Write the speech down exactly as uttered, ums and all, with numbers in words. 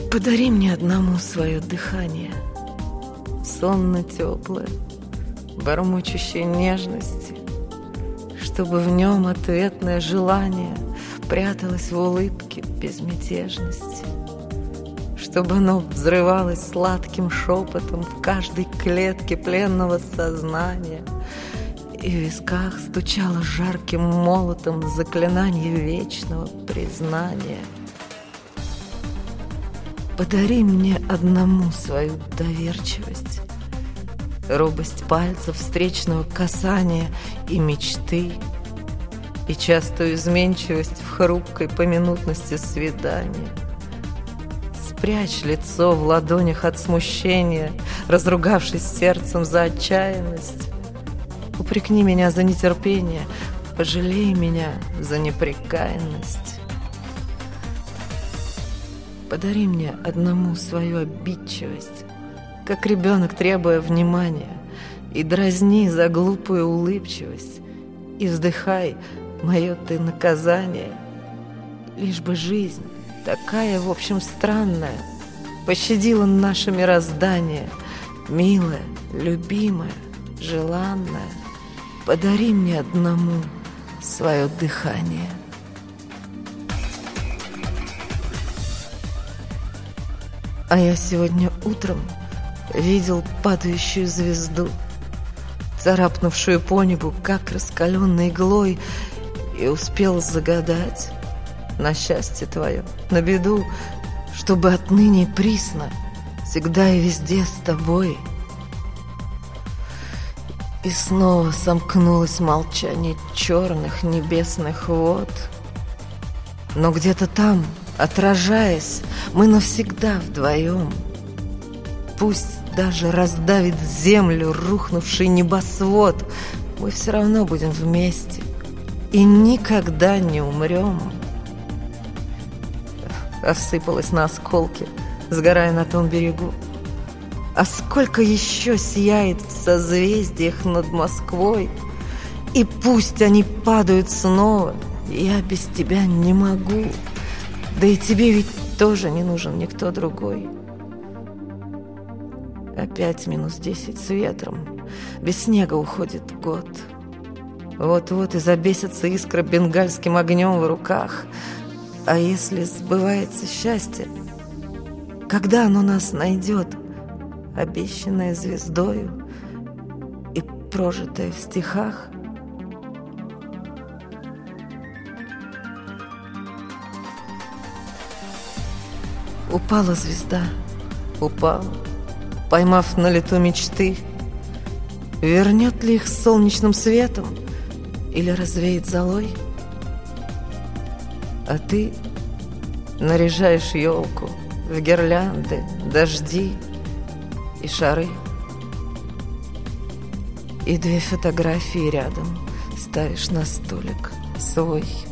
Подари мне одному свое дыхание, сонно-теплое, бормочущее нежности, чтобы в нем ответное желание пряталось в улыбке безмятежности, чтобы оно взрывалось сладким шепотом в каждой клетке пленного сознания и в висках стучало жарким молотом заклинание вечного признания. Подари мне одному свою доверчивость, робость пальцев, встречного касания и мечты, и частую изменчивость в хрупкой поминутности свидания. Спрячь лицо в ладонях от смущения, разругавшись сердцем за отчаянность. Упрекни меня за нетерпение, пожалей меня за непрекаянность. Подари мне одному свою обидчивость, как ребенок, требуя внимания, и дразни за глупую улыбчивость, и вздыхай, мое ты наказание. Лишь бы жизнь, такая, в общем, странная, пощадила наше мироздание, милая, любимая, желанная. Подари мне одному свое дыхание. А я сегодня утром видел падающую звезду, царапнувшую по небу, как раскаленной иглой, и успел загадать на счастье твое, на беду, чтобы отныне присно всегда и везде с тобой. И снова сомкнулось молчание черных небесных вод. Но где-то там, отражаясь, мы навсегда вдвоем. Пусть даже раздавит землю рухнувший небосвод, мы все равно будем вместе и никогда не умрем. Осыпалась на осколки, сгорая на том берегу. А сколько еще сияет в созвездиях над Москвой, и пусть они падают снова, я без тебя не могу. Да и тебе ведь тоже не нужен никто другой. Опять минус десять с ветром, без снега уходит год. Вот-вот и забесится искра бенгальским огнем в руках. А если сбывается счастье, когда оно нас найдет, обещанное звездою и прожитое в стихах? Упала звезда, упала, поймав на лету мечты. Вернет ли их солнечным светом или развеет золой? А ты наряжаешь елку в гирлянды, дожди и шары, и две фотографии рядом ставишь на столик свой.